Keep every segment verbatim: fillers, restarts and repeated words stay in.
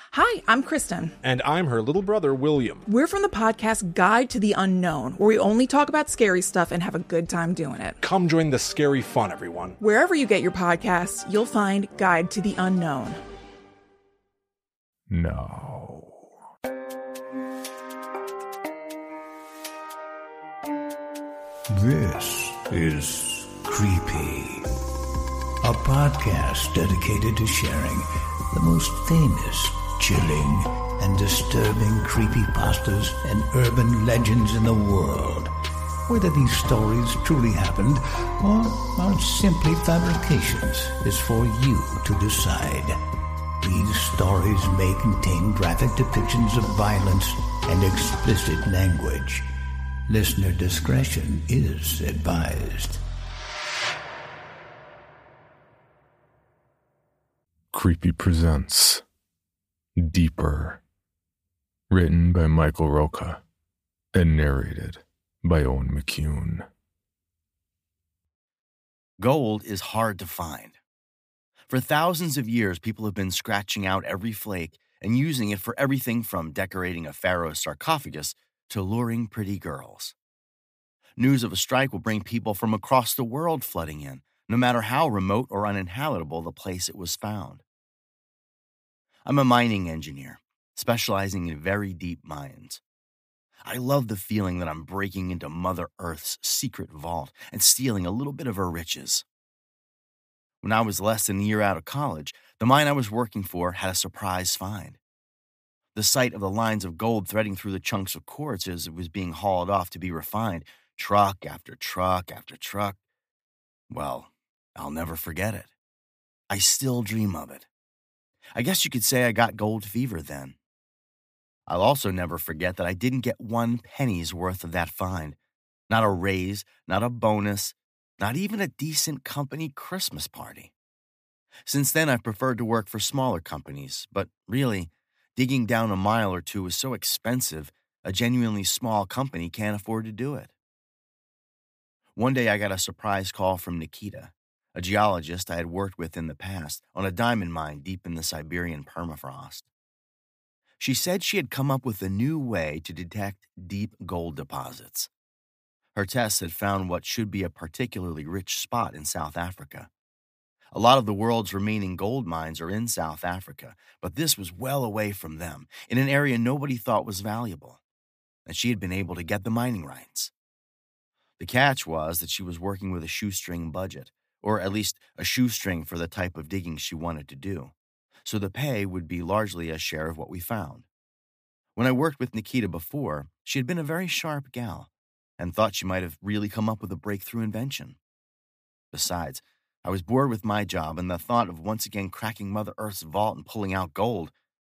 Hi, I'm Kristen. And I'm her little brother, William. We're from the podcast Guide to the Unknown, where we only talk about scary stuff and have a good time doing it. Come join the scary fun, everyone. Wherever you get your podcasts, you'll find Guide to the Unknown. No. This is Creepy, a podcast dedicated to sharing the most famous, chilling, and disturbing creepypastas and urban legends in the world. Whether these stories truly happened or are simply fabrications is for you to decide. These stories may contain graphic depictions of violence and explicit language. Listener discretion is advised. Creepy presents Deeper. Written by Michael Roca and narrated by Owen McCune. Gold is hard to find. For thousands of years, people have been scratching out every flake and using it for everything from decorating a pharaoh's sarcophagus to luring pretty girls. News of a strike will bring people from across the world flooding in, no matter how remote or uninhabitable the place it was found. I'm a mining engineer, specializing in very deep mines. I love the feeling that I'm breaking into Mother Earth's secret vault and stealing a little bit of her riches. When I was less than a year out of college, the mine I was working for had a surprise find. The sight of the lines of gold threading through the chunks of quartz as it was being hauled off to be refined, truck after truck after truck, well, I'll never forget it. I still dream of it. I guess you could say I got gold fever then. I'll also never forget that I didn't get one penny's worth of that find. Not a raise, not a bonus, not even a decent company Christmas party. Since then, I've preferred to work for smaller companies, but really, digging down a mile or two is so expensive, a genuinely small company can't afford to do it. One day I got a surprise call from Nikita, a geologist I had worked with in the past on a diamond mine deep in the Siberian permafrost. She said she had come up with a new way to detect deep gold deposits. Her tests had found what should be a particularly rich spot in South Africa. A lot of the world's remaining gold mines are in South Africa, but this was well away from them, in an area nobody thought was valuable, and she had been able to get the mining rights. The catch was that she was working with a shoestring budget, or at least a shoestring for the type of digging she wanted to do, so the pay would be largely a share of what we found. When I worked with Nikita before, she had been a very sharp gal, and thought she might have really come up with a breakthrough invention. Besides, I was bored with my job, and the thought of once again cracking Mother Earth's vault and pulling out gold,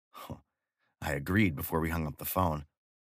I agreed before we hung up the phone.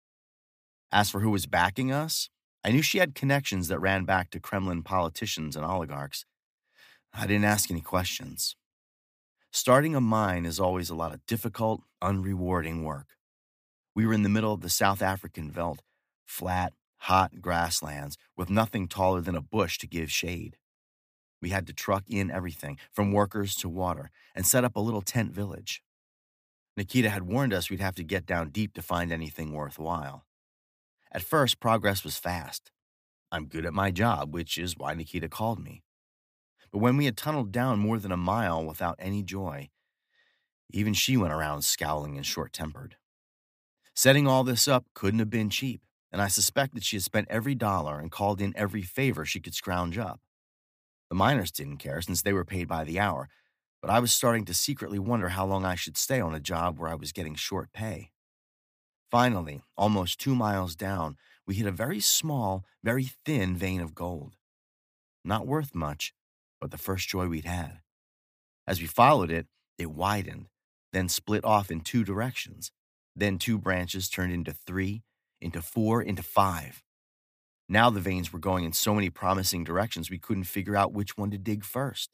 As for who was backing us, I knew she had connections that ran back to Kremlin politicians and oligarchs. I didn't ask any questions. Starting a mine is always a lot of difficult, unrewarding work. We were in the middle of the South African veldt, flat, hot grasslands with nothing taller than a bush to give shade. We had to truck in everything, from workers to water, and set up a little tent village. Nikita had warned us we'd have to get down deep to find anything worthwhile. At first, progress was fast. I'm good at my job, which is why Nikita called me. But when we had tunneled down more than a mile without any joy, even she went around scowling and short-tempered. Setting all this up couldn't have been cheap, and I suspected she had spent every dollar and called in every favor she could scrounge up. The miners didn't care since they were paid by the hour, but I was starting to secretly wonder how long I should stay on a job where I was getting short pay. Finally, almost two miles down, we hit a very small, very thin vein of gold. Not worth much, but the first joy we'd had. As we followed it, it widened, then split off in two directions. Then two branches turned into three, into four, into five. Now the veins were going in so many promising directions we couldn't figure out which one to dig first.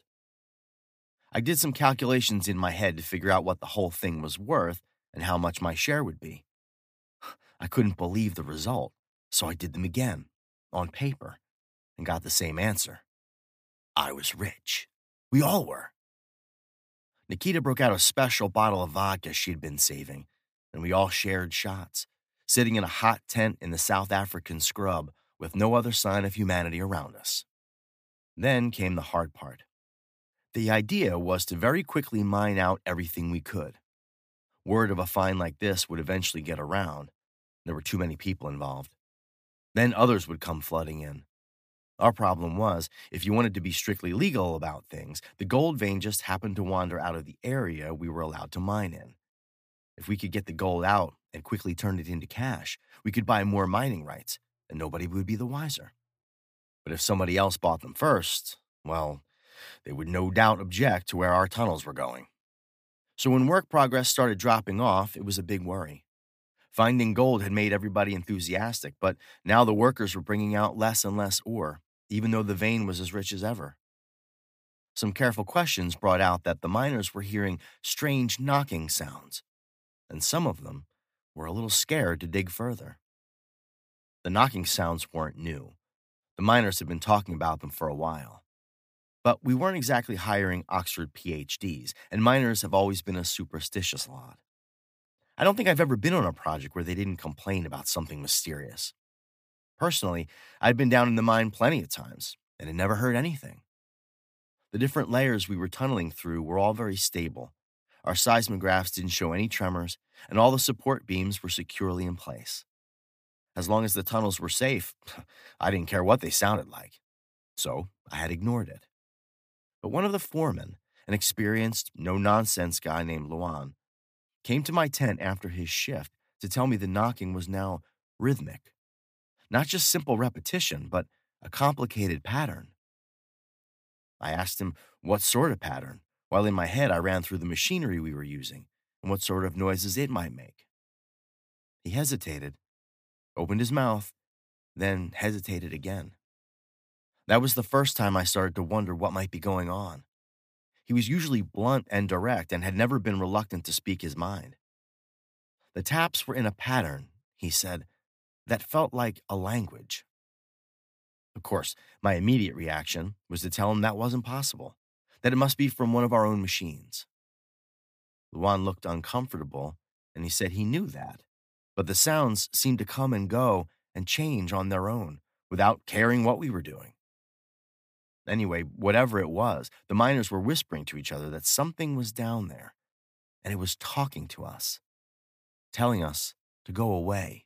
I did some calculations in my head to figure out what the whole thing was worth and how much my share would be. I couldn't believe the result, so I did them again, on paper, and got the same answer. I was rich. We all were. Nikita broke out a special bottle of vodka she'd been saving, and we all shared shots, sitting in a hot tent in the South African scrub with no other sign of humanity around us. Then came the hard part. The idea was to very quickly mine out everything we could. Word of a find like this would eventually get around. There were too many people involved. Then others would come flooding in. Our problem was, if you wanted to be strictly legal about things, the gold vein just happened to wander out of the area we were allowed to mine in. If we could get the gold out and quickly turn it into cash, we could buy more mining rights, and nobody would be the wiser. But if somebody else bought them first, well, they would no doubt object to where our tunnels were going. So when work progress started dropping off, it was a big worry. Finding gold had made everybody enthusiastic, but now the workers were bringing out less and less ore, even though the vein was as rich as ever. Some careful questions brought out that the miners were hearing strange knocking sounds, and some of them were a little scared to dig further. The knocking sounds weren't new. The miners had been talking about them for a while. But we weren't exactly hiring Oxford P H Ds, and miners have always been a superstitious lot. I don't think I've ever been on a project where they didn't complain about something mysterious. Personally, I'd been down in the mine plenty of times, and had never heard anything. The different layers we were tunneling through were all very stable. Our seismographs didn't show any tremors, and all the support beams were securely in place. As long as the tunnels were safe, I didn't care what they sounded like. So I had ignored it. But one of the foremen, an experienced, no-nonsense guy named Luan, came to my tent after his shift to tell me the knocking was now rhythmic. Not just simple repetition, but a complicated pattern. I asked him what sort of pattern, while in my head I ran through the machinery we were using and what sort of noises it might make. He hesitated, opened his mouth, then hesitated again. That was the first time I started to wonder what might be going on. He was usually blunt and direct and had never been reluctant to speak his mind. The taps were in a pattern, he said, that felt like a language. Of course, my immediate reaction was to tell him that wasn't possible, that it must be from one of our own machines. Luan looked uncomfortable, and he said he knew that, but the sounds seemed to come and go and change on their own, without caring what we were doing. Anyway, whatever it was, the miners were whispering to each other that something was down there, and it was talking to us, telling us to go away.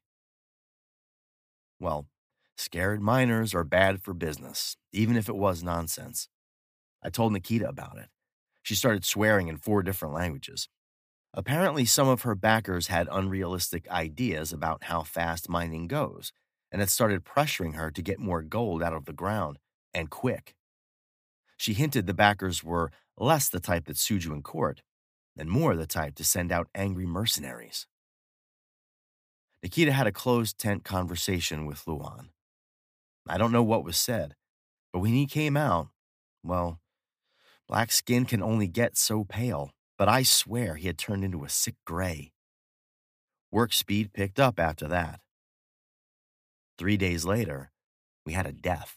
Well, scared miners are bad for business, even if it was nonsense. I told Nikita about it. She started swearing in four different languages. Apparently, some of her backers had unrealistic ideas about how fast mining goes, and had started pressuring her to get more gold out of the ground, and quick. She hinted the backers were less the type that sued you in court, and more the type to send out angry mercenaries. Nikita had a closed-tent conversation with Luan. I don't know what was said, but when he came out, well, black skin can only get so pale, but I swear he had turned into a sick gray. Work speed picked up after that. Three days later, we had a death.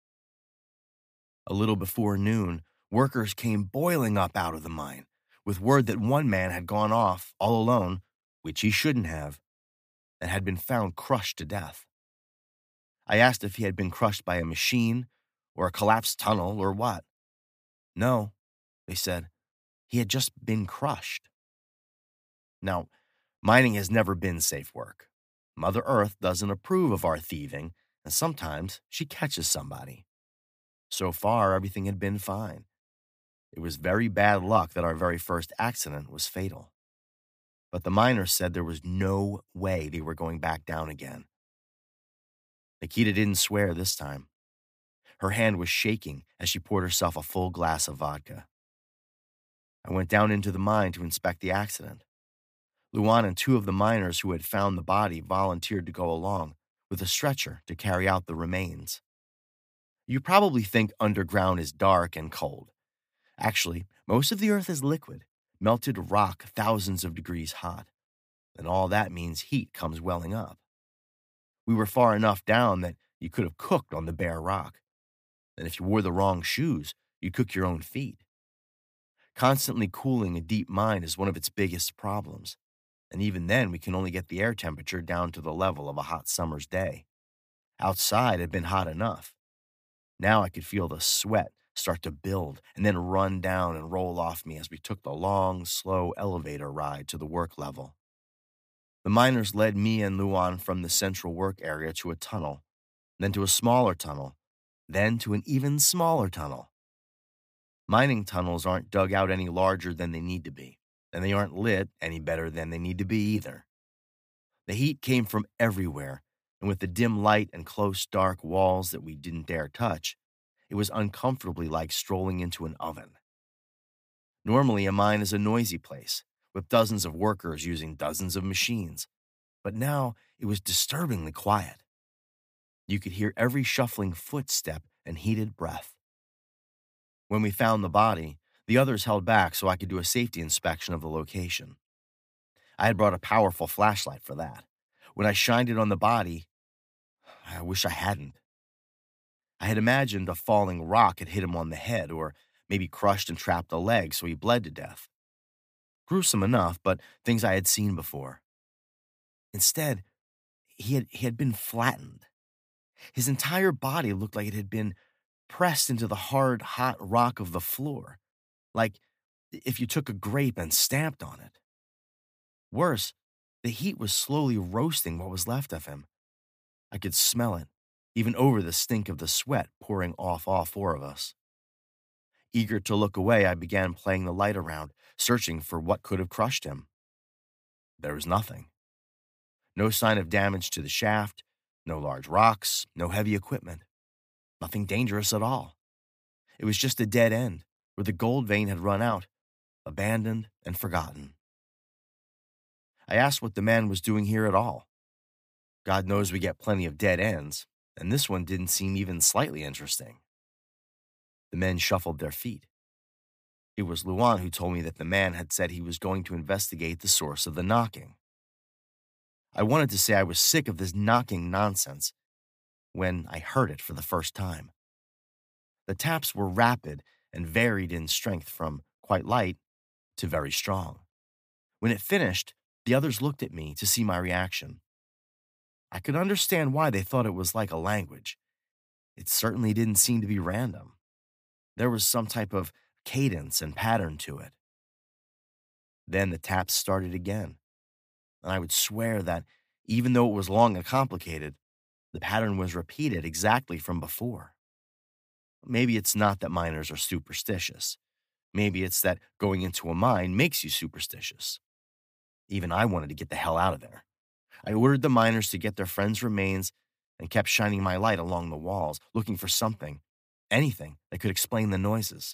A little before noon, workers came boiling up out of the mine, with word that one man had gone off all alone, which he shouldn't have, and had been found crushed to death. I asked if he had been crushed by a machine, or a collapsed tunnel, or what. No, they said, he had just been crushed. Now, mining has never been safe work. Mother Earth doesn't approve of our thieving, and sometimes she catches somebody. So far, everything had been fine. It was very bad luck that our very first accident was fatal. But the miners said there was no way they were going back down again. Nikita didn't swear this time. Her hand was shaking as she poured herself a full glass of vodka. I went down into the mine to inspect the accident. Luan and two of the miners who had found the body volunteered to go along with a stretcher to carry out the remains. You probably think underground is dark and cold. Actually, most of the earth is liquid, melted rock thousands of degrees hot, and all that means heat comes welling up. We were far enough down that you could have cooked on the bare rock, and if you wore the wrong shoes, you'd cook your own feet. Constantly cooling a deep mine is one of its biggest problems, and even then we can only get the air temperature down to the level of a hot summer's day. Outside had been hot enough. Now I could feel the sweat start to build and then run down and roll off me as we took the long, slow elevator ride to the work level. The miners led me and Luan from the central work area to a tunnel, then to a smaller tunnel, then to an even smaller tunnel. Mining tunnels aren't dug out any larger than they need to be, and they aren't lit any better than they need to be either. The heat came from everywhere, and with the dim light and close, dark walls that we didn't dare touch, it was uncomfortably like strolling into an oven. Normally, a mine is a noisy place, with dozens of workers using dozens of machines, but now it was disturbingly quiet. You could hear every shuffling footstep and heated breath. When we found the body, the others held back so I could do a safety inspection of the location. I had brought a powerful flashlight for that. When I shined it on the body, I wish I hadn't. I had imagined a falling rock had hit him on the head, or maybe crushed and trapped a leg so he bled to death. Gruesome enough, but things I had seen before. Instead, he had, he had been flattened. His entire body looked like it had been pressed into the hard, hot rock of the floor, like if you took a grape and stamped on it. Worse, the heat was slowly roasting what was left of him. I could smell it, even over the stink of the sweat pouring off all four of us. Eager to look away, I began playing the light around, searching for what could have crushed him. There was nothing. No sign of damage to the shaft, no large rocks, no heavy equipment. Nothing dangerous at all. It was just a dead end, where the gold vein had run out, abandoned and forgotten. I asked what the man was doing here at all. God knows we get plenty of dead ends, and this one didn't seem even slightly interesting. The men shuffled their feet. It was Luan who told me that the man had said he was going to investigate the source of the knocking. I wanted to say I was sick of this knocking nonsense when I heard it for the first time. The taps were rapid and varied in strength from quite light to very strong. When it finished, the others looked at me to see my reaction. I could understand why they thought it was like a language. It certainly didn't seem to be random. There was some type of cadence and pattern to it. Then the taps started again, and I would swear that even though it was long and complicated, the pattern was repeated exactly from before. Maybe it's not that miners are superstitious. Maybe it's that going into a mine makes you superstitious. Even I wanted to get the hell out of there. I ordered the miners to get their friends' remains and kept shining my light along the walls, looking for something, anything that could explain the noises.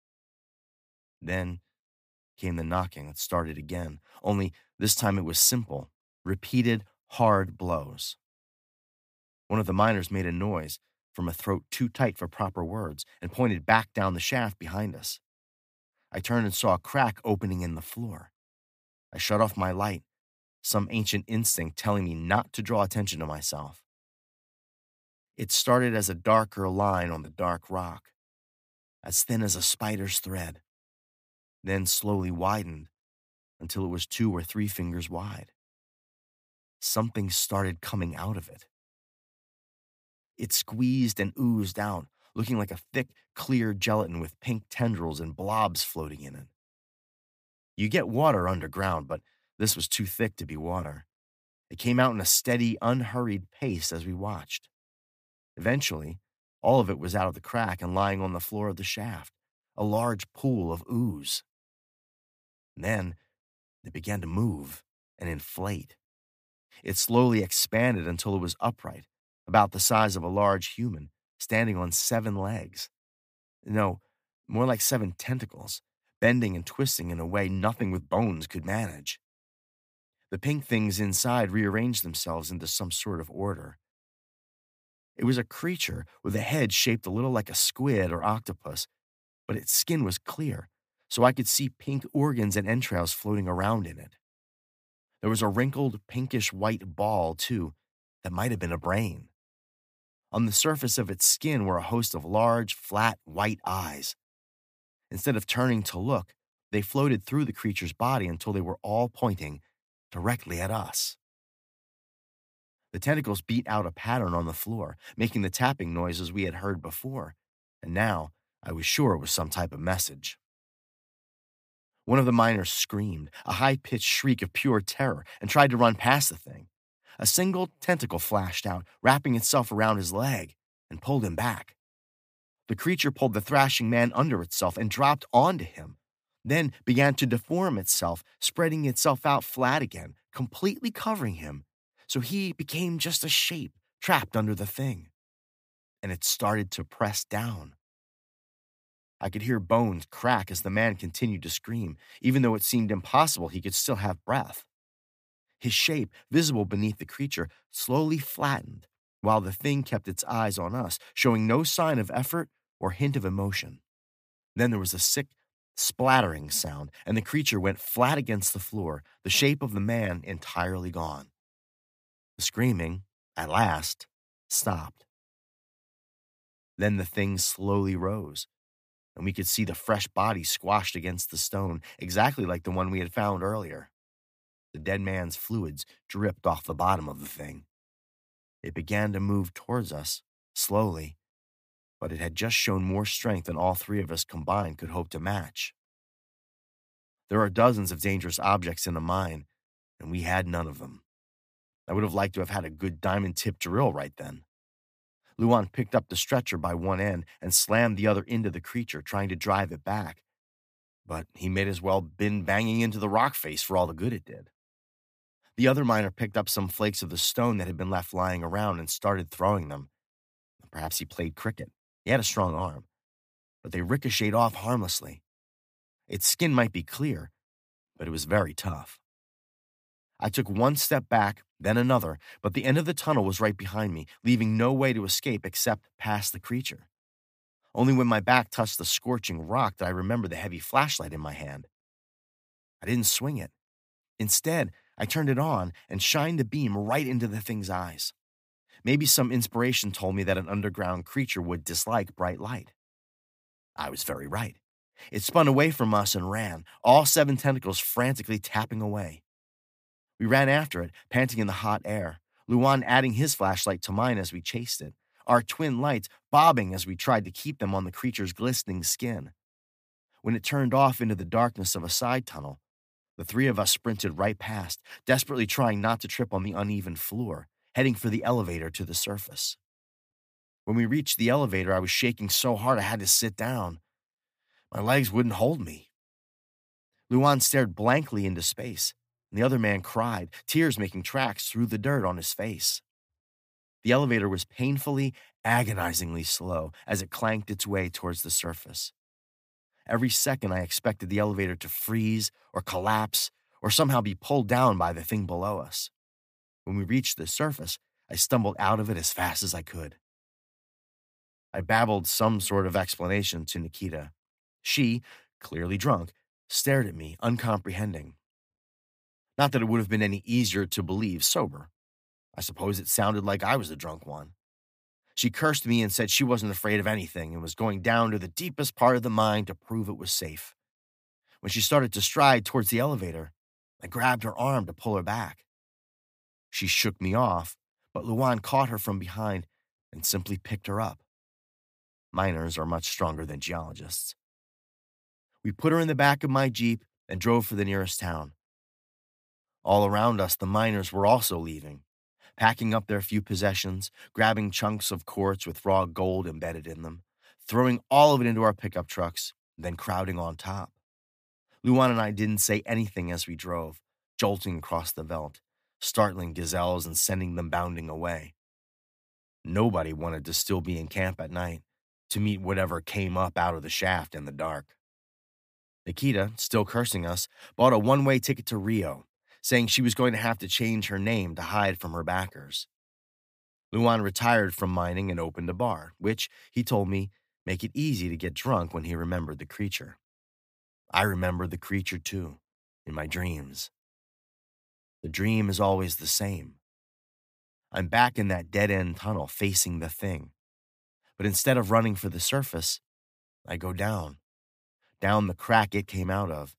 Then came the knocking that started again, only this time it was simple, repeated, hard blows. One of the miners made a noise from a throat too tight for proper words and pointed back down the shaft behind us. I turned and saw a crack opening in the floor. I shut off my light, some ancient instinct telling me not to draw attention to myself. It started as a darker line on the dark rock, as thin as a spider's thread, then slowly widened until it was two or three fingers wide. Something started coming out of it. It squeezed and oozed out, looking like a thick, clear gelatin with pink tendrils and blobs floating in it. You get water underground, but this was too thick to be water. It came out in a steady, unhurried pace as we watched. Eventually, all of it was out of the crack and lying on the floor of the shaft, a large pool of ooze. And then it began to move and inflate. It slowly expanded until it was upright, about the size of a large human, standing on seven legs. No, more like seven tentacles, bending and twisting in a way nothing with bones could manage. The pink things inside rearranged themselves into some sort of order. It was a creature with a head shaped a little like a squid or octopus, but its skin was clear, so I could see pink organs and entrails floating around in it. There was a wrinkled, pinkish-white ball, too, that might have been a brain. On the surface of its skin were a host of large, flat, white eyes. Instead of turning to look, They floated through the creature's body until they were all pointing directly at us. The tentacles beat out a pattern on the floor, making the tapping noises we had heard before, and now I was sure it was some type of message. One of the miners screamed, a high-pitched shriek of pure terror, and tried to run past the thing. A single tentacle flashed out, wrapping itself around his leg, and pulled him back. The creature pulled the thrashing man under itself and dropped onto him, then began to deform itself, spreading itself out flat again, completely covering him, so he became just a shape trapped under the thing. And it started to press down. I could hear bones crack as the man continued to scream, even though it seemed impossible he could still have breath. His shape, visible beneath the creature, slowly flattened, while the thing kept its eyes on us, showing no sign of effort or hint of emotion. Then there was a sick, splattering sound, and the creature went flat against the floor, the shape of the man entirely gone. The screaming, at last, stopped. Then the thing slowly rose, and we could see the fresh body squashed against the stone, exactly like the one we had found earlier. The dead man's fluids dripped off the bottom of the thing. It began to move towards us, slowly, but it had just shown more strength than all three of us combined could hope to match. There are dozens of dangerous objects in a mine, and we had none of them. I would have liked to have had a good diamond-tipped drill right then. Luan picked up the stretcher by one end and slammed the other into the creature, trying to drive it back. But he may as well been banging into the rock face for all the good it did. The other miner picked up some flakes of the stone that had been left lying around and started throwing them. Perhaps he played cricket. He had a strong arm. But they ricocheted off harmlessly. Its skin might be clear, but it was very tough. I took one step back, then another, but the end of the tunnel was right behind me, leaving no way to escape except past the creature. Only when my back touched the scorching rock did I remember the heavy flashlight in my hand. I didn't swing it. Instead, I turned it on and shined the beam right into the thing's eyes. Maybe some inspiration told me that an underground creature would dislike bright light. I was very right. It spun away from us and ran, all seven tentacles frantically tapping away. We ran after it, panting in the hot air, Luan adding his flashlight to mine as we chased it, our twin lights bobbing as we tried to keep them on the creature's glistening skin. When it turned off into the darkness of a side tunnel, the three of us sprinted right past, desperately trying not to trip on the uneven floor, heading for the elevator to the surface. When we reached the elevator, I was shaking so hard I had to sit down. My legs wouldn't hold me. Luan stared blankly into space, and the other man cried, tears making tracks through the dirt on his face. The elevator was painfully, agonizingly slow as it clanked its way towards the surface. Every second I expected the elevator to freeze or collapse or somehow be pulled down by the thing below us. When we reached the surface, I stumbled out of it as fast as I could. I babbled some sort of explanation to Nikita. She, clearly drunk, stared at me, uncomprehending. Not that it would have been any easier to believe sober. I suppose it sounded like I was the drunk one. She cursed me and said she wasn't afraid of anything and was going down to the deepest part of the mine to prove it was safe. When she started to stride towards the elevator, I grabbed her arm to pull her back. She shook me off, but Luan caught her from behind and simply picked her up. Miners are much stronger than geologists. We put her in the back of my Jeep and drove for the nearest town. All around us, the miners were also leaving, packing up their few possessions, grabbing chunks of quartz with raw gold embedded in them, throwing all of it into our pickup trucks, then crowding on top. Luan and I didn't say anything as we drove, jolting across the veldt, startling gazelles and sending them bounding away. Nobody wanted to still be in camp at night, to meet whatever came up out of the shaft in the dark. Nikita, still cursing us, bought a one-way ticket to Rio, saying she was going to have to change her name to hide from her backers. Luan retired from mining and opened a bar, which, he told me, make it easy to get drunk when he remembered the creature. I remembered the creature, too, in my dreams. The dream is always the same. I'm back in that dead-end tunnel facing the thing. But instead of running for the surface, I go down, down the crack it came out of,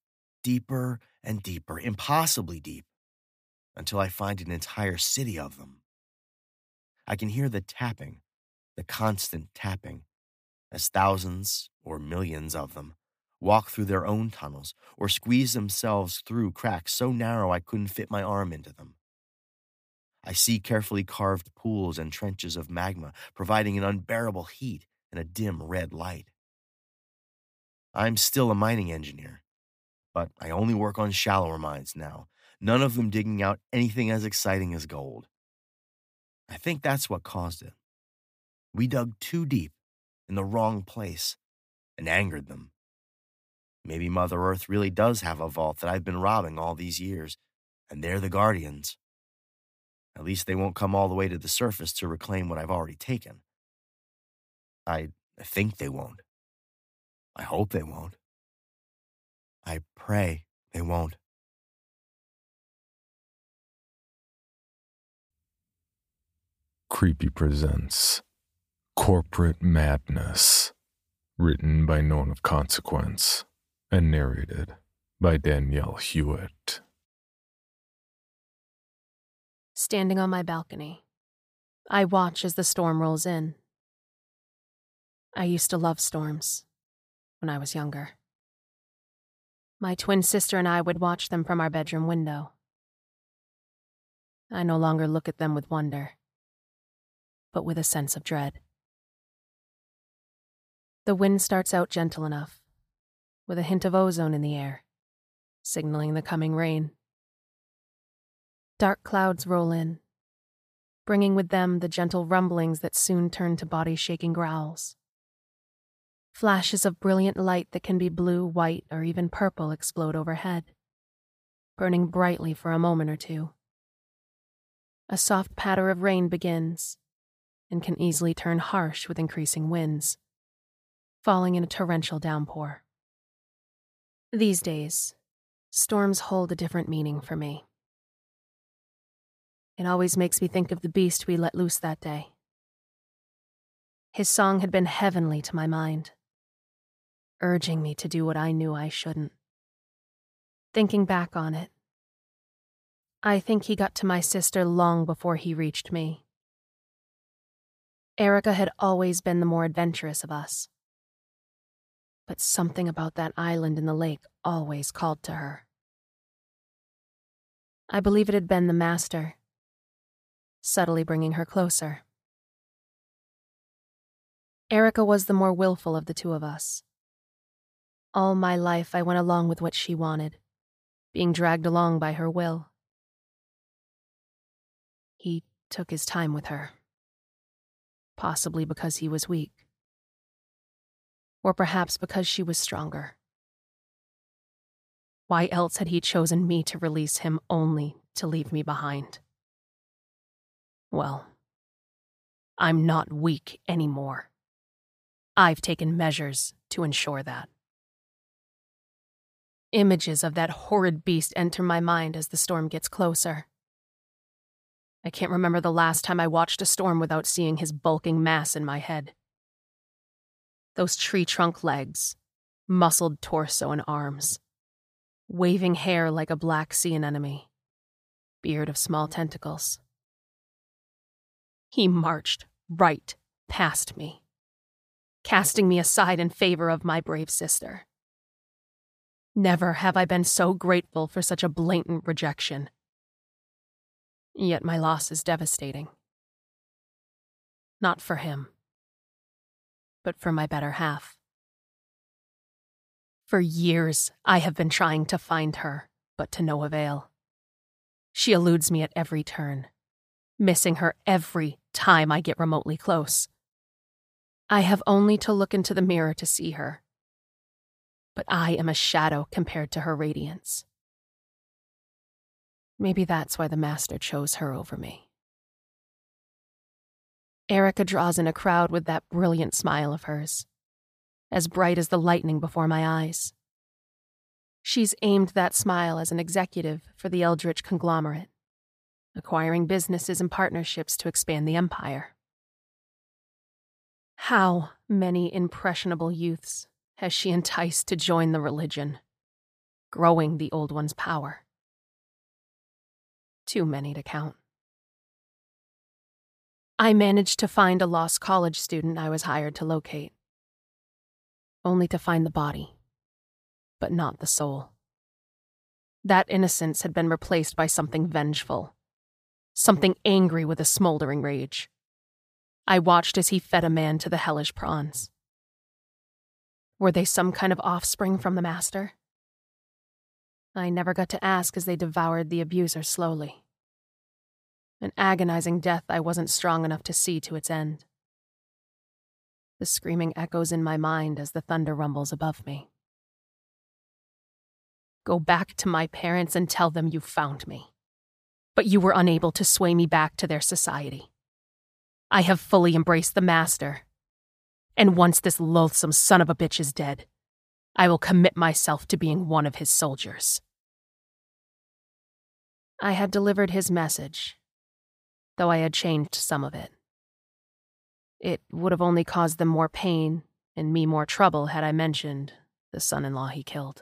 deeper and deeper, impossibly deep, until I find an entire city of them. I can hear the tapping, the constant tapping, as thousands or millions of them walk through their own tunnels or squeeze themselves through cracks so narrow I couldn't fit my arm into them. I see carefully carved pools and trenches of magma providing an unbearable heat and a dim red light. I'm still a mining engineer, but I only work on shallower mines now, none of them digging out anything as exciting as gold. I think that's what caused it. We dug too deep in the wrong place and angered them. Maybe Mother Earth really does have a vault that I've been robbing all these years, and they're the guardians. At least they won't come all the way to the surface to reclaim what I've already taken. I think they won't. I hope they won't. I pray they won't. Creepy presents Corporate Madness, written by Known of Consequence and narrated by Danielle Hewitt. Standing on my balcony, I watch as the storm rolls in. I used to love storms when I was younger. My twin sister and I would watch them from our bedroom window. I no longer look at them with wonder, but with a sense of dread. The wind starts out gentle enough, with a hint of ozone in the air, signaling the coming rain. Dark clouds roll in, bringing with them the gentle rumblings that soon turn to body-shaking growls. Flashes of brilliant light that can be blue, white, or even purple explode overhead, burning brightly for a moment or two. A soft patter of rain begins, and can easily turn harsh with increasing winds, falling in a torrential downpour. These days, storms hold a different meaning for me. It always makes me think of the beast we let loose that day. His song had been heavenly to my mind, urging me to do what I knew I shouldn't. Thinking back on it, I think he got to my sister long before he reached me. Erica had always been the more adventurous of us, but something about that island in the lake always called to her. I believe it had been the master, subtly bringing her closer. Erica was the more willful of the two of us. All my life I went along with what she wanted, being dragged along by her will. He took his time with her, possibly because he was weak, or perhaps because she was stronger. Why else had he chosen me to release him only to leave me behind? Well, I'm not weak anymore. I've taken measures to ensure that. Images of that horrid beast enter my mind as the storm gets closer. I can't remember the last time I watched a storm without seeing his bulking mass in my head. Those tree trunk legs, muscled torso and arms, waving hair like a black sea anemone, beard of small tentacles. He marched right past me, casting me aside in favor of my brave sister. Never have I been so grateful for such a blatant rejection. Yet my loss is devastating. Not for him, but for my better half. For years, I have been trying to find her, but to no avail. She eludes me at every turn, missing her every time I get remotely close. I have only to look into the mirror to see her, but I am a shadow compared to her radiance. Maybe that's why the master chose her over me. Erica draws in a crowd with that brilliant smile of hers, as bright as the lightning before my eyes. She's aimed that smile as an executive for the Eldritch conglomerate, acquiring businesses and partnerships to expand the empire. How many impressionable youths has she enticed to join the religion? growing the Old One's power. Too many to count. I managed to find a lost college student I was hired to locate, only to find the body, but not the soul. That innocence had been replaced by something vengeful, something angry with a smoldering rage. I watched as he fed a man to the hellish prawns. Were they some kind of offspring from the master? I never got to ask as they devoured the abuser slowly. An agonizing death I wasn't strong enough to see to its end. The screaming echoes in my mind as the thunder rumbles above me. Go back to my parents and tell them you found me. But you were unable to sway me back to their society. I have fully embraced the master. And once this loathsome son of a bitch is dead, I will commit myself to being one of his soldiers. I had delivered his message, though I had changed some of it. It would have only caused them more pain and me more trouble had I mentioned the son-in-law he killed.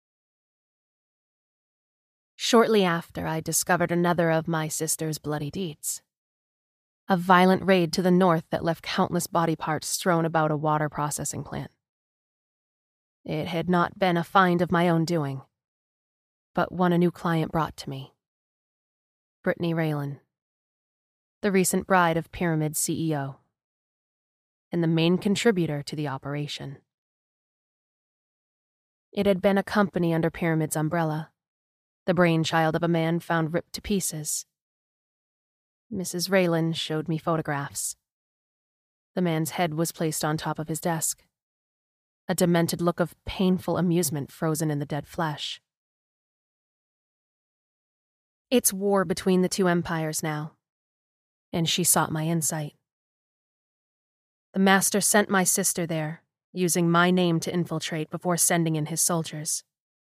Shortly after, I discovered another of my sister's bloody deeds. A violent raid to the north that left countless body parts strewn about a water processing plant. It had not been a find of my own doing, but one a new client brought to me. Brittany Raylan, the recent bride of Pyramid's C E O, and the main contributor to the operation. It had been a company under Pyramid's umbrella, the brainchild of a man found ripped to pieces. Missus Raylan showed me photographs. The man's head was placed on top of his desk, a demented look of painful amusement frozen in the dead flesh. It's war between the two empires now, and she sought my insight. The master sent my sister there, using my name to infiltrate before sending in his soldiers.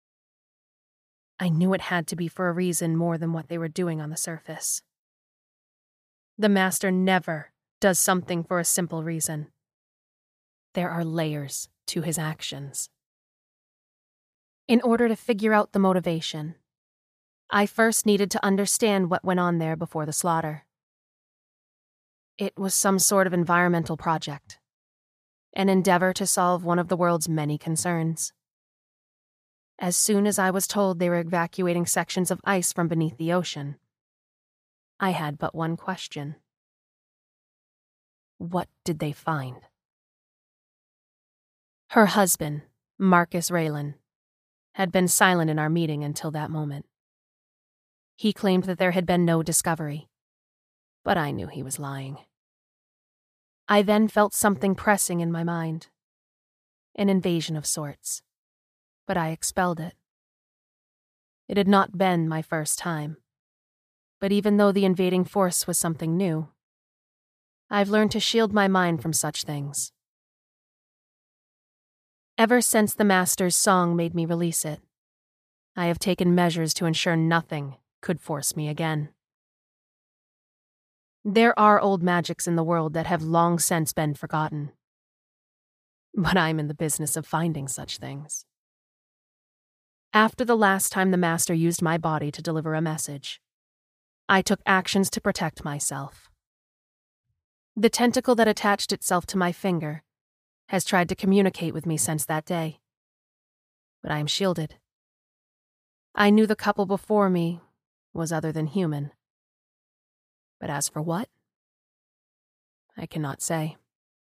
I knew it had to be for a reason more than what they were doing on the surface. The master never does something for a simple reason. There are layers to his actions. In order to figure out the motivation, I first needed to understand what went on there before the slaughter. It was some sort of environmental project, an endeavor to solve one of the world's many concerns. As soon as I was told they were evacuating sections of ice from beneath the ocean, I had but one question. What did they find? Her husband, Marcus Raylan, had been silent in our meeting until that moment. He claimed that there had been no discovery, but I knew he was lying. I then felt something pressing in my mind, an invasion of sorts, but I expelled it. It had not been my first time, but even though the invading force was something new, I've learned to shield my mind from such things. Ever since the Master's song made me release it, I have taken measures to ensure nothing could force me again. There are old magics in the world that have long since been forgotten, but I'm in the business of finding such things. After the last time the Master used my body to deliver a message, I took actions to protect myself. The tentacle that attached itself to my finger has tried to communicate with me since that day, but I am shielded. I knew the couple before me was other than human, but as for what, I cannot say.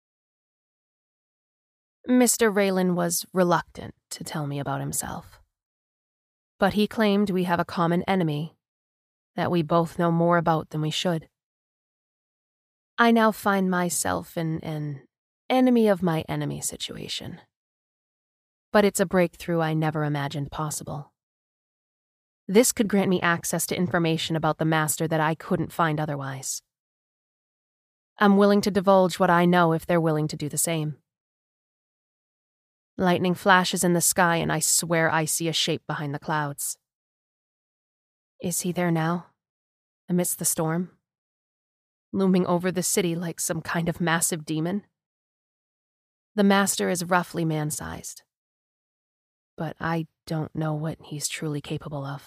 Mister Raylan was reluctant to tell me about himself, but he claimed we have a common enemy that we both know more about than we should. I now find myself in an enemy of my enemy situation, but it's a breakthrough I never imagined possible. This could grant me access to information about the Master that I couldn't find otherwise. I'm willing to divulge what I know if they're willing to do the same. Lightning flashes in the sky and I swear I see a shape behind the clouds. Is he there now, amidst the storm, looming over the city like some kind of massive demon? The Master is roughly man-sized. but I don't know what he's truly capable of.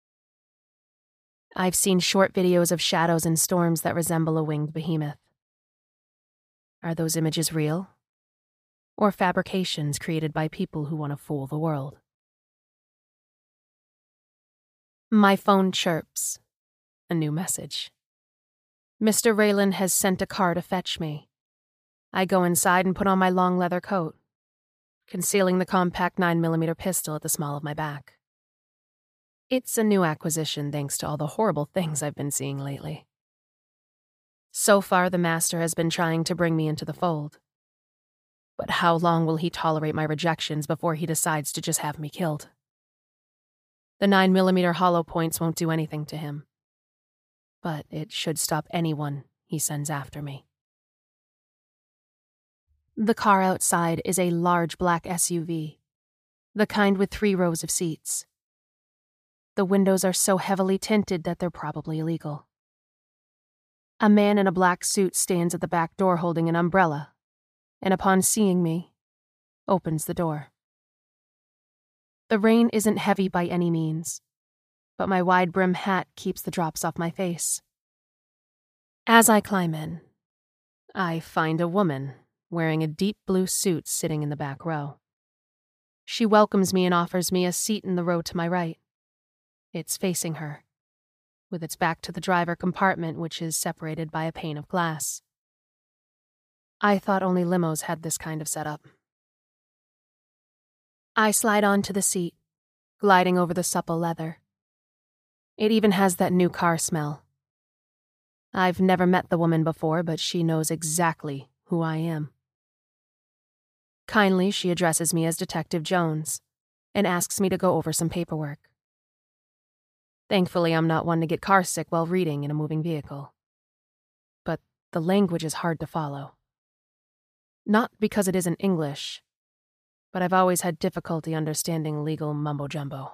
I've seen short videos of shadows and storms that resemble a winged behemoth. Are those images real? Or fabrications created by people who want to fool the world? My phone chirps. A new message. Mister Raylan has sent a car to fetch me. I go inside and put on my long leather coat, concealing the compact nine millimeter pistol at the small of my back. It's a new acquisition thanks to all the horrible things I've been seeing lately. So far, the master has been trying to bring me into the fold. But how long will he tolerate my rejections before he decides to just have me killed? The nine millimeter hollow points won't do anything to him. But it should stop anyone he sends after me. The car outside is a large black S U V, the kind with three rows of seats. The windows are so heavily tinted that they're probably illegal. A man in a black suit stands at the back door holding an umbrella, and upon seeing me, opens the door. The rain isn't heavy by any means, but my wide-brim hat keeps the drops off my face. As I climb in, I find a woman wearing a deep blue suit sitting in the back row. She welcomes me and offers me a seat in the row to my right. It's facing her, with its back to the driver compartment, which is separated by a pane of glass. I thought only limos had this kind of setup. I slide onto the seat, gliding over the supple leather. It even has that new car smell. I've never met the woman before, but she knows exactly who I am. Kindly, she addresses me as Detective Jones and asks me to go over some paperwork. Thankfully, I'm not one to get carsick while reading in a moving vehicle. But the language is hard to follow. Not because it isn't English, but I've always had difficulty understanding legal mumbo-jumbo.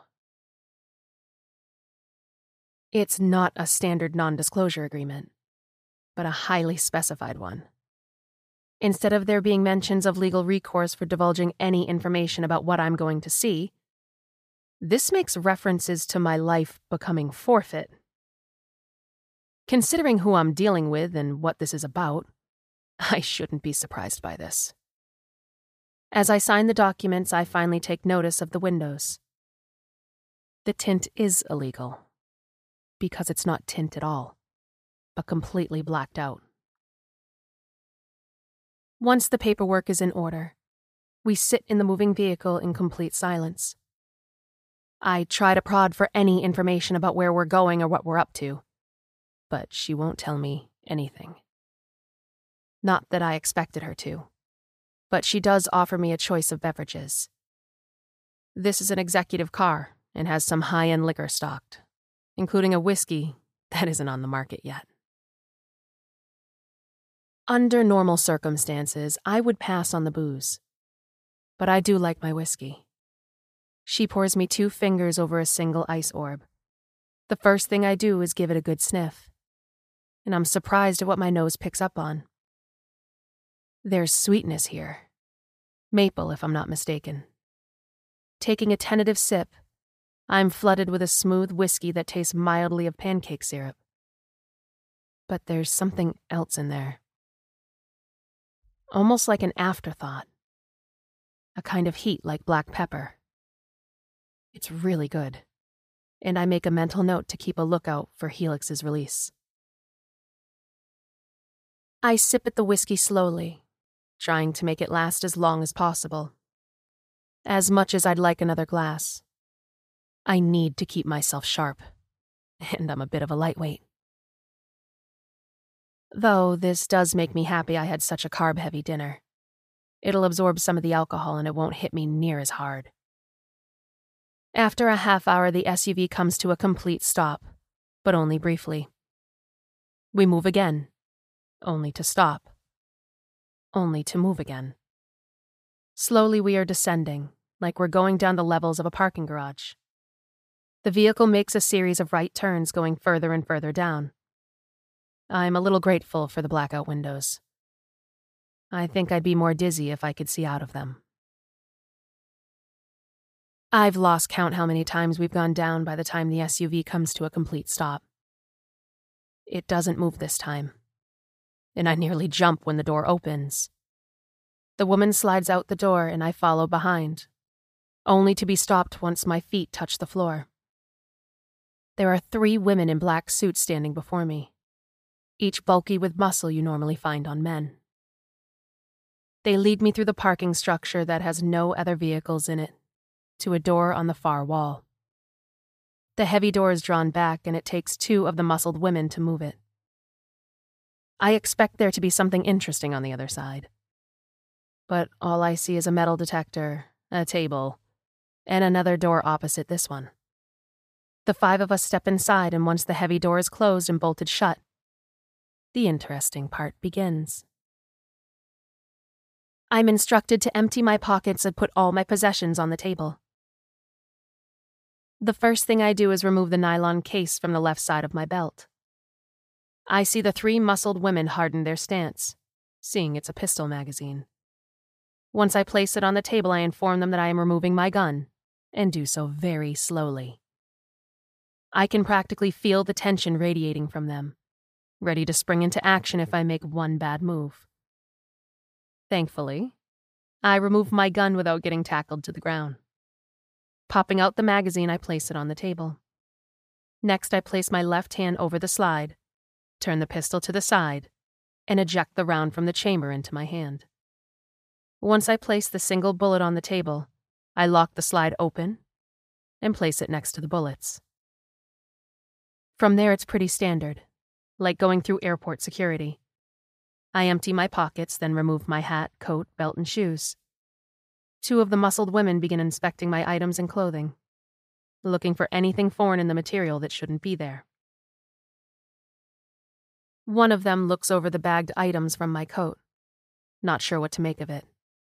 It's not a standard non-disclosure agreement, but a highly specified one. Instead of there being mentions of legal recourse for divulging any information about what I'm going to see, this makes references to my life becoming forfeit. Considering who I'm dealing with and what this is about, I shouldn't be surprised by this. As I sign the documents, I finally take notice of the windows. The tint is illegal, because it's not tint at all, but completely blacked out. Once the paperwork is in order, we sit in the moving vehicle in complete silence. I try to prod for any information about where we're going or what we're up to, but she won't tell me anything. Not that I expected her to, but she does offer me a choice of beverages. This is an executive car and has some high-end liquor stocked, including a whiskey that isn't on the market yet. Under normal circumstances, I would pass on the booze, but I do like my whiskey. She pours me two fingers over a single ice orb. The first thing I do is give it a good sniff, and I'm surprised at what my nose picks up on. There's sweetness here. Maple, if I'm not mistaken. Taking a tentative sip, I'm flooded with a smooth whiskey that tastes mildly of pancake syrup. But there's something else in there. Almost like an afterthought. A kind of heat like black pepper. It's really good, and I make a mental note to keep a lookout for Helix's release. I sip at the whiskey slowly, trying to make it last as long as possible. As much as I'd like another glass, I need to keep myself sharp, and I'm a bit of a lightweight. Though this does make me happy I had such a carb-heavy dinner. It'll absorb some of the alcohol and it won't hit me near as hard. After a half hour, the S U V comes to a complete stop, but only briefly. We move again, only to stop, only to move again. Slowly we are descending, like we're going down the levels of a parking garage. The vehicle makes a series of right turns going further and further down. I'm a little grateful for the blackout windows. I think I'd be more dizzy if I could see out of them. I've lost count how many times we've gone down by the time the S U V comes to a complete stop. It doesn't move this time, and I nearly jump when the door opens. The woman slides out the door and I follow behind, only to be stopped once my feet touch the floor. There are three women in black suits standing before me, each bulky with muscle you normally find on men. They lead me through the parking structure that has no other vehicles in it, to a door on the far wall. The heavy door is drawn back and it takes two of the muscled women to move it. I expect there to be something interesting on the other side. But all I see is a metal detector, a table, and another door opposite this one. The five of us step inside, and once the heavy door is closed and bolted shut, the interesting part begins. I'm instructed to empty my pockets and put all my possessions on the table. The first thing I do is remove the nylon case from the left side of my belt. I see the three muscled women harden their stance, seeing it's a pistol magazine. Once I place it on the table, I inform them that I am removing my gun, and do so very slowly. I can practically feel the tension radiating from them, ready to spring into action if I make one bad move. Thankfully, I remove my gun without getting tackled to the ground. Popping out the magazine, I place it on the table. Next, I place my left hand over the slide, turn the pistol to the side, and eject the round from the chamber into my hand. Once I place the single bullet on the table, I lock the slide open and place it next to the bullets. From there, it's pretty standard, like going through airport security. I empty my pockets, then remove my hat, coat, belt, and shoes. Two of the muscled women begin inspecting my items and clothing, looking for anything foreign in the material that shouldn't be there. One of them looks over the bagged items from my coat, not sure what to make of it.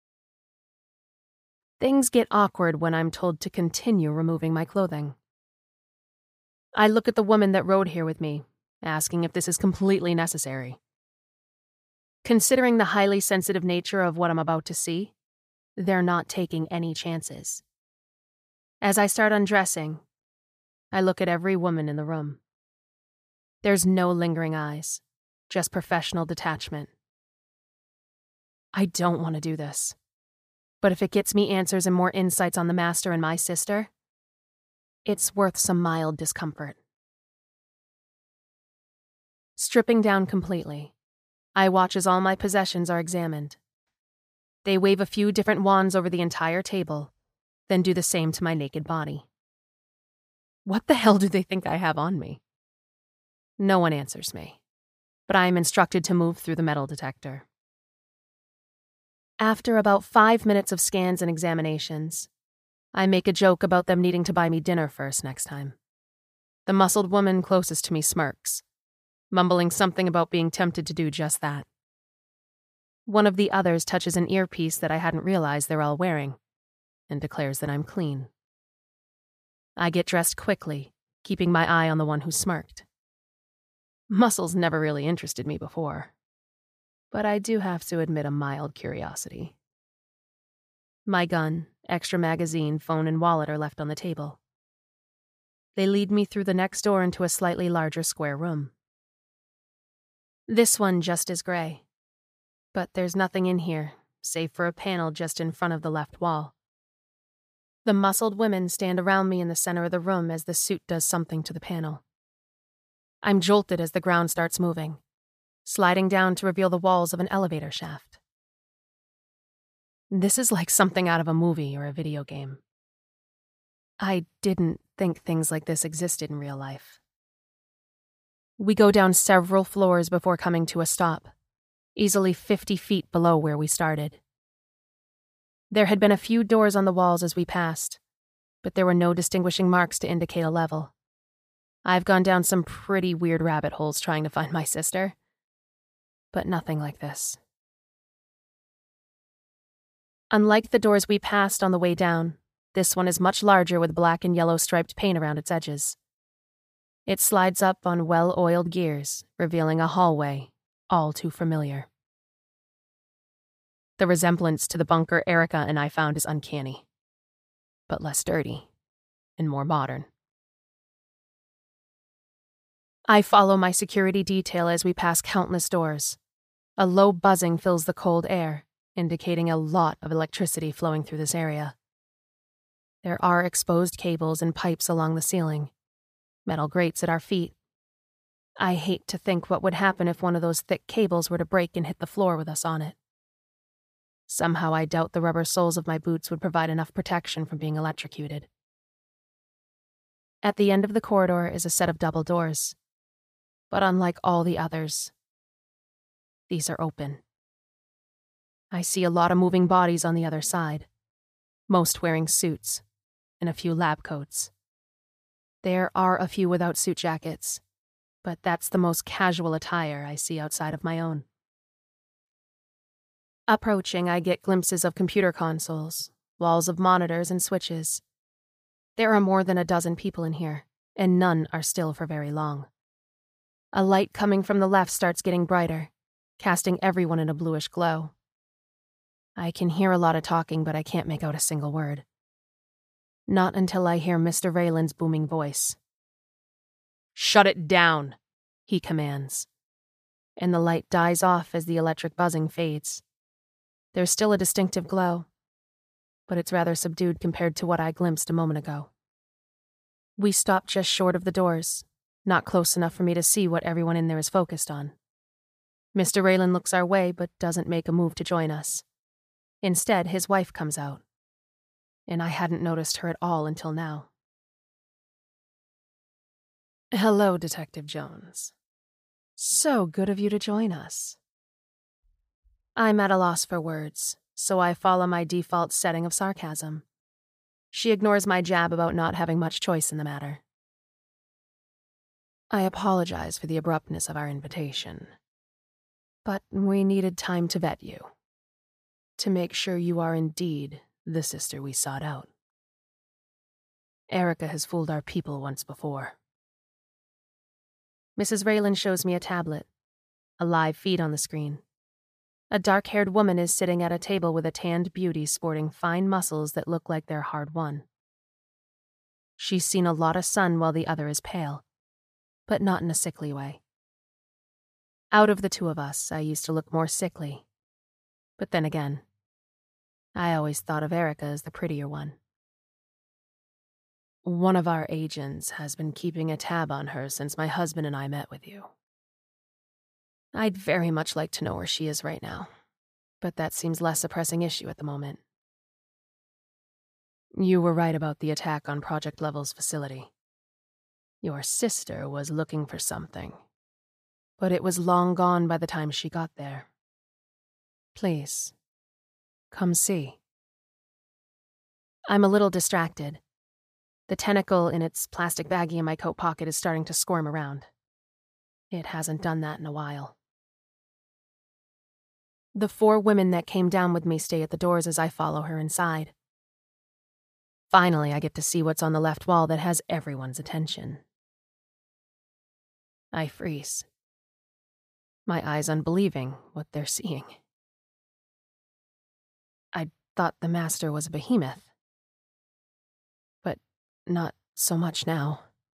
Things get awkward when I'm told to continue removing my clothing. I look at the woman that rode here with me, asking if this is completely necessary. Considering the highly sensitive nature of what I'm about to see, they're not taking any chances. As I start undressing, I look at every woman in the room. There's no lingering eyes, just professional detachment. I don't want to do this, but if it gets me answers and more insights on the master and my sister, it's worth some mild discomfort. Stripping down completely, I watch as all my possessions are examined. They wave a few different wands over the entire table, then do the same to my naked body. What the hell do they think I have on me? No one answers me, but I am instructed to move through the metal detector. After about five minutes of scans and examinations, I make a joke about them needing to buy me dinner first next time. The muscled woman closest to me smirks, mumbling something about being tempted to do just that. One of the others touches an earpiece that I hadn't realized they're all wearing, and declares that I'm clean. I get dressed quickly, keeping my eye on the one who smirked. Muscles never really interested me before, but I do have to admit a mild curiosity. My gun, extra magazine, phone, and wallet are left on the table. They lead me through the next door into a slightly larger square room. This one just as gray, but there's nothing in here, save for a panel just in front of the left wall. The muscled women stand around me in the center of the room as the suit does something to the panel. I'm jolted as the ground starts moving, sliding down to reveal the walls of an elevator shaft. This is like something out of a movie or a video game. I didn't think things like this existed in real life. We go down several floors before coming to a stop, easily fifty feet below where we started. There had been a few doors on the walls as we passed, but there were no distinguishing marks to indicate a level. I've gone down some pretty weird rabbit holes trying to find my sister, but nothing like this. Unlike the doors we passed on the way down, this one is much larger with black and yellow striped paint around its edges. It slides up on well-oiled gears, revealing a hallway, all too familiar. The resemblance to the bunker Erica and I found is uncanny. but less dirty and more modern. I follow my security detail as we pass countless doors. A low buzzing fills the cold air, indicating a lot of electricity flowing through this area. There are exposed cables and pipes along the ceiling, metal grates at our feet. I hate to think what would happen if one of those thick cables were to break and hit the floor with us on it. Somehow I doubt the rubber soles of my boots would provide enough protection from being electrocuted. At the end of the corridor is a set of double doors, but unlike all the others, these are open. I see a lot of moving bodies on the other side, most wearing suits, and a few lab coats. There are a few without suit jackets, but that's the most casual attire I see outside of my own. Approaching, I get glimpses of computer consoles, walls of monitors and switches. There are more than a dozen people in here, and none are still for very long. A light coming from the left starts getting brighter, casting everyone in a bluish glow. I can hear a lot of talking, but I can't make out a single word. Not until I hear Mister Raylan's booming voice. "Shut it down," he commands, and the light dies off as the electric buzzing fades. There's still a distinctive glow, but it's rather subdued compared to what I glimpsed a moment ago. We stop just short of the doors, not close enough for me to see what everyone in there is focused on. Mister Raylan looks our way, but doesn't make a move to join us. Instead, his wife comes out, and I hadn't noticed her at all until now. "Hello, Detective Jones. So good of you to join us." I'm at a loss for words, so I follow my default setting of sarcasm. She ignores my jab about not having much choice in the matter. "I apologize for the abruptness of our invitation, but we needed time to vet you, to make sure you are indeed the sister we sought out. Erica has fooled our people once before." Missus Raylan shows me a tablet, a live feed on the screen. A dark-haired woman is sitting at a table with a tanned beauty sporting fine muscles that look like they're hard-won. She's seen a lot of sun while the other is pale, but not in a sickly way. Out of the two of us, I used to look more sickly. But then again, I always thought of Erica as the prettier one. "One of our agents has been keeping a tab on her since my husband and I met with you. I'd very much like to know where she is right now, but that seems less a pressing issue at the moment. You were right about the attack on Project Level's facility. Your sister was looking for something, but it was long gone by the time she got there. Please, come see." I'm a little distracted. The tentacle in its plastic baggie in my coat pocket is starting to squirm around. It hasn't done that in a while. The four women that came down with me stay at the doors as I follow her inside. Finally, I get to see what's on the left wall that has everyone's attention. I freeze, my eyes unbelieving what they're seeing. I thought the master was a behemoth, but not so much now.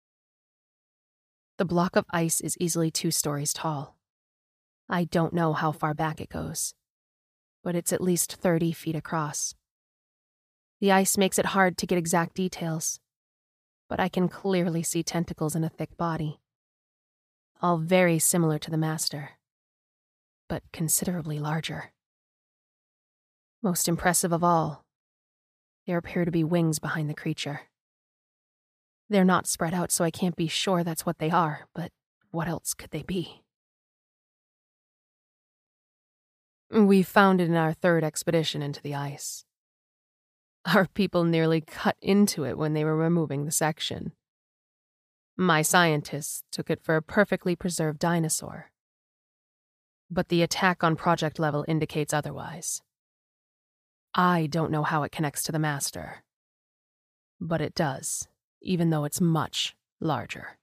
The block of ice is easily two stories tall. I don't know how far back it goes, but it's at least thirty feet across. The ice makes it hard to get exact details, but I can clearly see tentacles in a thick body, all very similar to the master, but considerably larger. Most impressive of all, there appear to be wings behind the creature. They're not spread out, so I can't be sure that's what they are, but what else could they be? We found it in our third expedition into the ice. Our people nearly cut into it when they were removing the section. My scientists took it for a perfectly preserved dinosaur. But the attack on Project Level indicates otherwise. I don't know how it connects to the master, but it does, even though it's much larger.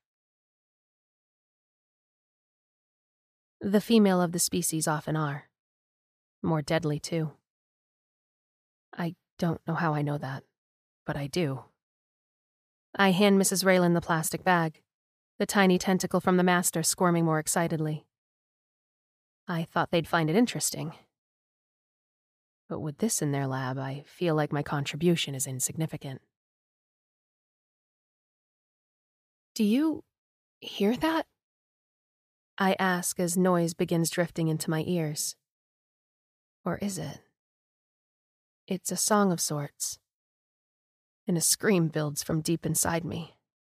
The female of the species often are. More deadly, too. I don't know how I know that, but I do. I hand Missus Raylan the plastic bag, the tiny tentacle from the master squirming more excitedly. I thought they'd find it interesting. But with this in their lab, I feel like my contribution is insignificant. Do you hear that? I ask as noise begins drifting into my ears. Or is it? It's a song of sorts, and a scream builds from deep inside me.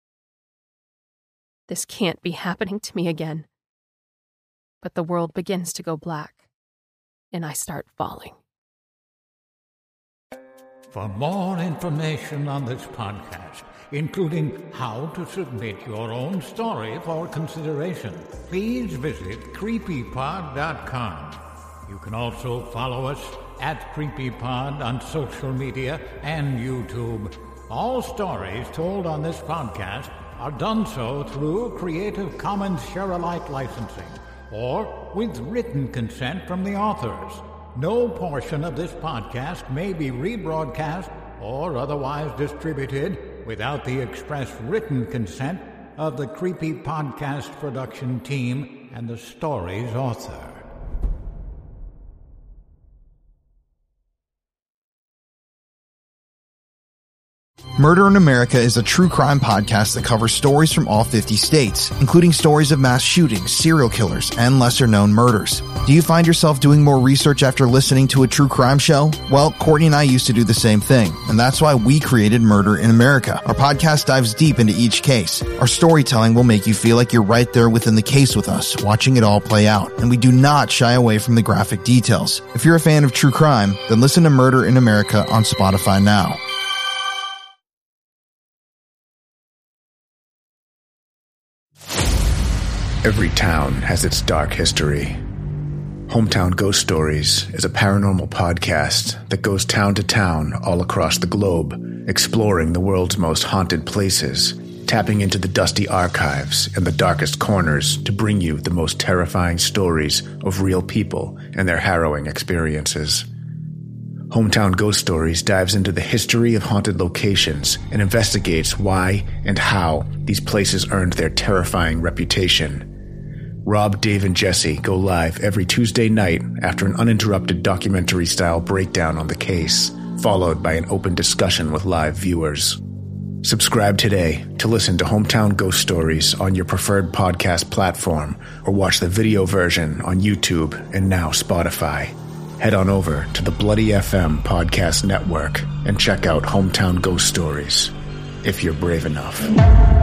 This can't be happening to me again. But the world begins to go black, and I start falling. For more information on this podcast, including how to submit your own story for consideration, please visit creepypod dot com. You can also follow us at CreepyPod on social media and YouTube. All stories told on this podcast are done so through Creative Commons Share-alike licensing or with written consent from the authors. No portion of this podcast may be rebroadcast or otherwise distributed without the express written consent of the Creepy Podcast production team and the story's author. Murder in America is a true crime podcast that covers stories from all fifty states, including stories of mass shootings, serial killers, and lesser-known murders. Do you find yourself doing more research after listening to a true crime show? Well, Courtney and I used to do the same thing, and that's why we created Murder in America. Our podcast dives deep into each case. Our storytelling will make you feel like you're right there within the case with us, watching it all play out, and we do not shy away from the graphic details. If you're a fan of true crime, then listen to Murder in America on Spotify now. Every town has its dark history. Hometown Ghost Stories is a paranormal podcast that goes town to town all across the globe, exploring the world's most haunted places, tapping into the dusty archives and the darkest corners to bring you the most terrifying stories of real people and their harrowing experiences. Hometown Ghost Stories dives into the history of haunted locations and investigates why and how these places earned their terrifying reputation. Rob, Dave, and Jesse go live every Tuesday night after an uninterrupted documentary-style breakdown on the case, followed by an open discussion with live viewers. Subscribe today to listen to Hometown Ghost Stories on your preferred podcast platform or watch the video version on YouTube and now Spotify. Head on over to the Bloody F M Podcast Network and check out Hometown Ghost Stories, if you're brave enough.